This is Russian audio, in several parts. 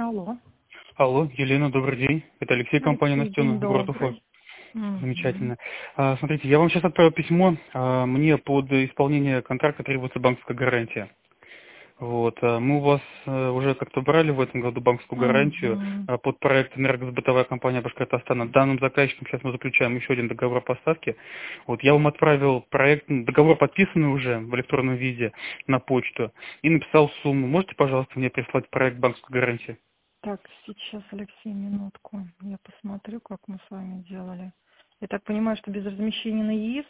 Алло. Алло, Елена, добрый день. Это Алексей, компания Алексей, Настена, день город Уфа. добрый. Мгм. Замечательно. Смотрите, я вам сейчас отправил письмо. Мне под исполнение контракта требуется банковская гарантия. Вот. Мы у вас уже как-то брали в этом году банковскую гарантию Мгм. под проект «Энергосбытовая компания Башкортостана». Данным заказчиком сейчас мы заключаем еще один договор о поставке. Вот я вам отправил проект, договор подписанный уже в электронном виде на почту и написал сумму. Можете, пожалуйста, мне прислать проект банковской гарантии? Так, сейчас, Алексей, минутку. Я посмотрю, как мы с вами делали. Я так понимаю, что без размещения на ЕИС?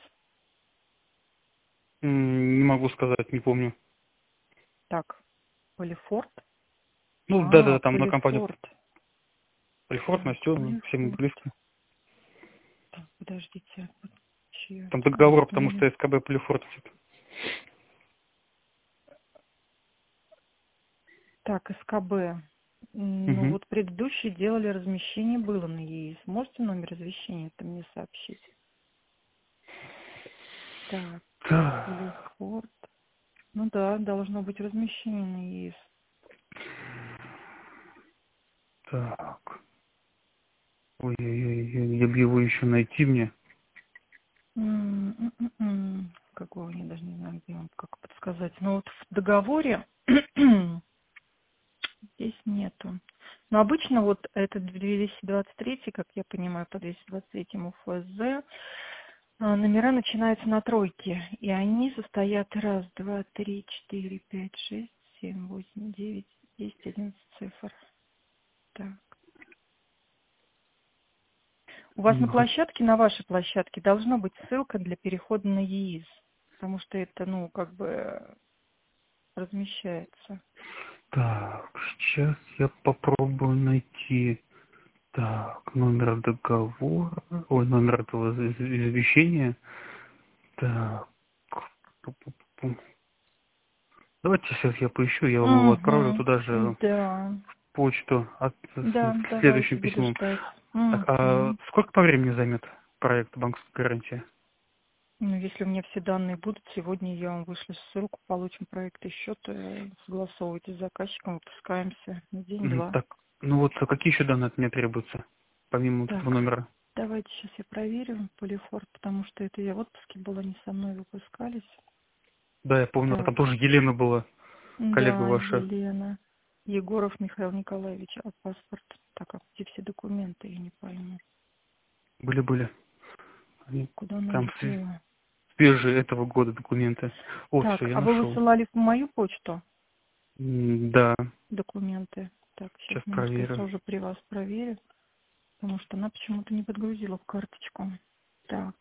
Не могу сказать, не помню. Так, Полифорт? Ну, да, там на компанию Полифорт. Прифорт, Так, Настена, всем Полифорт. близко. Так, подождите. Там Чья-то. договор, потому Или... что СКБ Полифорт. Так, СКБ. Ну, Угу. вот предыдущие делали размещение, было на ЕИС. Можете номер размещения это мне сообщить? Так, Так, Полифорт. Ну да, должно быть размещение на ЕИС. так. Ой-ой-ой, я бы его еще найти мне. Какого, я даже не знаю, где вам как подсказать. Но вот в договоре здесь нету. Но обычно вот этот 223, как я понимаю, по 223 ФЗ, номера начинаются на тройке. И они состоят раз, два, три, четыре, пять, шесть, семь, восемь, девять, 10, 11 цифр. Так. У вас на Мгм. площадке, на вашей площадке, должна быть ссылка для перехода на ЕИС, потому что это, ну, как бы размещается. Так, сейчас я попробую найти. Так, номер договора, ой, номер этого извещения. Так, пу-пу-пу. Давайте сейчас я поищу, я вам его отправлю Угу. туда же Да. в почту Да, с давайте, следующим буду письмом. ждать. Так, Угу. сколько по времени займет проект банковской гарантии? Ну, если у меня все данные будут, сегодня я вам вышлю ссылку, получим проект и счет, согласовывайте с заказчиком, выпускаемся на день-два. Так, ну вот какие еще данные от меня требуются, помимо вот этого Так, номера? давайте сейчас я проверю Полифорт, потому что это я в отпуске была, не со мной выпускались. Да, я помню, Так, там тоже Елена была, коллега да, ваша. Елена. Егоров Михаил Николаевич, а паспорт? Так, а где все документы, я не пойму. Были. Они Куда она там их дела? свежие этого года документы. Вот, все, Так, я а вы нашел. высылали в мою почту Да, документы? Так, сейчас сейчас минутку, я проверю. сразу при вас проверю, потому что она почему-то не подгрузила в карточку. Так,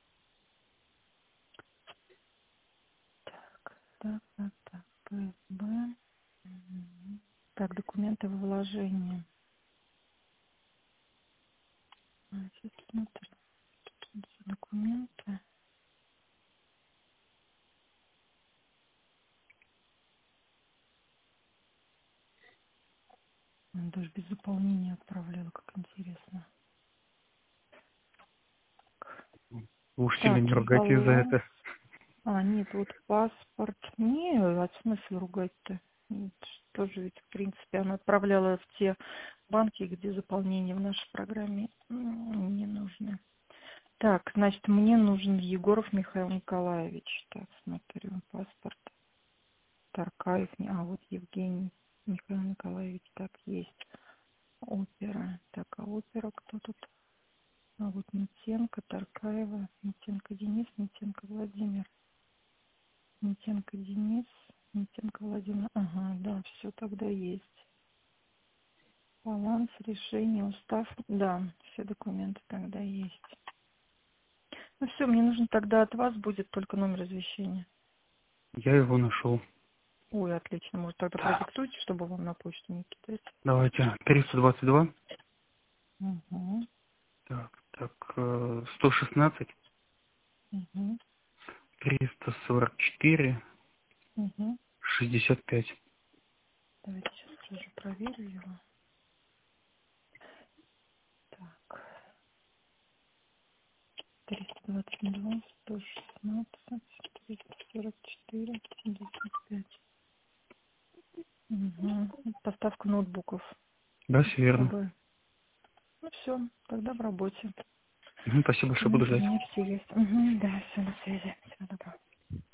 так, ПСБ. Мгм. Так, документы во вложении. Сейчас смотрю, тут за документы. Она даже без заполнения отправляла, как интересно. Вы уж сильно Так, не и ругайтесь за баланс. это. А, нет, вот паспорт. Не, а смысл ругать-то? Тоже ведь, в принципе, она отправляла в те банки, где заполнение в нашей программе не нужно. Так, значит, мне нужен Егоров Михаил Николаевич. Так, смотрю, паспорт. Таркаев. Вот Евгений Михаил Николаевич. Так, есть. Опера. Так, а опера кто тут? А вот Митенко, Таркаева, Митенко Денис, Митенко Владимир. Митенко Денис, Митенко Владимир. Ага, да, все тогда есть. Баланс, решение, устав. Да, все документы тогда есть. Ну все, мне нужно тогда от вас будет только номер извещения. Я его нашел. Ой, отлично. Может, тогда Так, продиктуйте, чтобы вам на почту не кидать. давайте. 322. Угу, Так, 116, угу, 344, угу. 65. Давайте сейчас тоже проверю его. Так, 322, 116, 344, 75. Угу. Поставка ноутбуков. Да, все верно. Чтобы... Ну все, тогда в работе. Спасибо большое, буду ждать. У меня все есть. Угу, да, все на связи. Всего доброго.